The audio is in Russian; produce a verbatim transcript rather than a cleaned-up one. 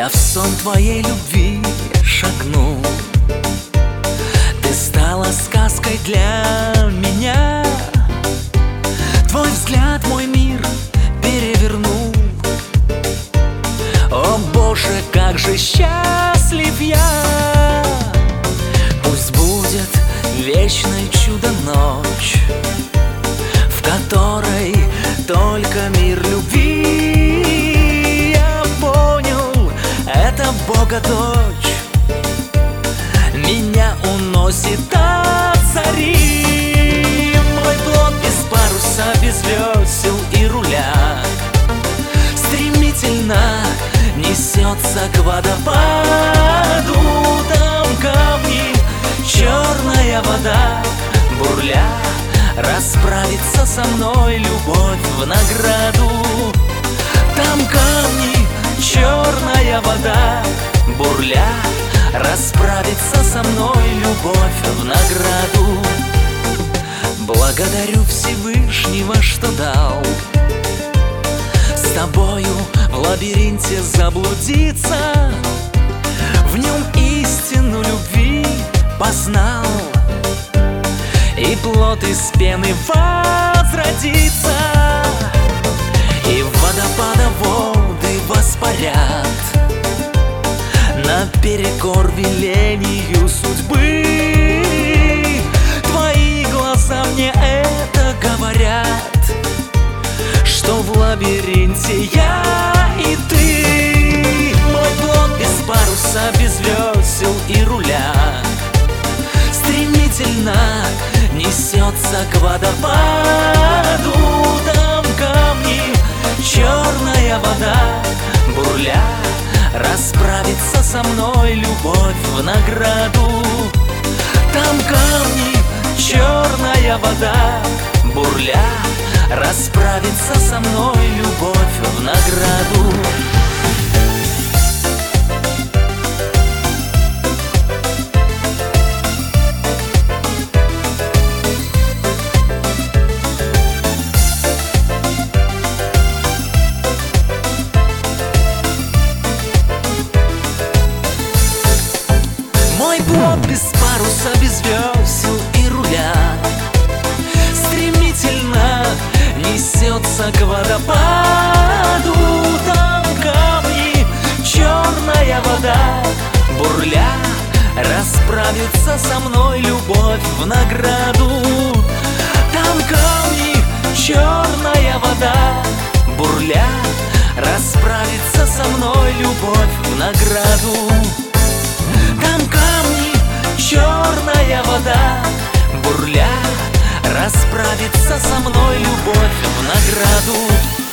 Я в сон твоей любви шагнул. Ты стала сказкой для меня. Твой взгляд мой мир перевернул. О Боже, как же счастлив я! Пусть будет вечной чудо-ночь, в которой только мир любви. Я понял, это Бога дочь, меня уносит от зари. Мой плод без паруса, без весел и руля стремительно несется к водопаду. Там камни, черная вода, бурля, расправится со мной любовь в награду. Там камни, черная вода, бурля, расправится со мной любовь в награду. Благодарю Всевышнего, что дал с тобою в лабиринте заблудиться, в нем истину любви познал, и плод из пены возродится, и водопада воды воспарят наперекор велению судьбы. Твои глаза мне это говорят, что в лабиринте я и ты. Мой плод без паруса, без весел и руля стремительно несется к водопаду. Там камни, черная вода, бурля, расправится со мной любовь в награду. Там камни, черная вода, бурля, расправится со мной любовь в награду. Мой плод без паруса, без весел и руля стремительно несется к водопаду. Там камни, черная вода, бурля, расправится со мной любовь в награду. Там камни, черная вода, бурля, расправится со мной любовь в награду. Там камни, черная вода, бурля, расправится со мной любовь в награду.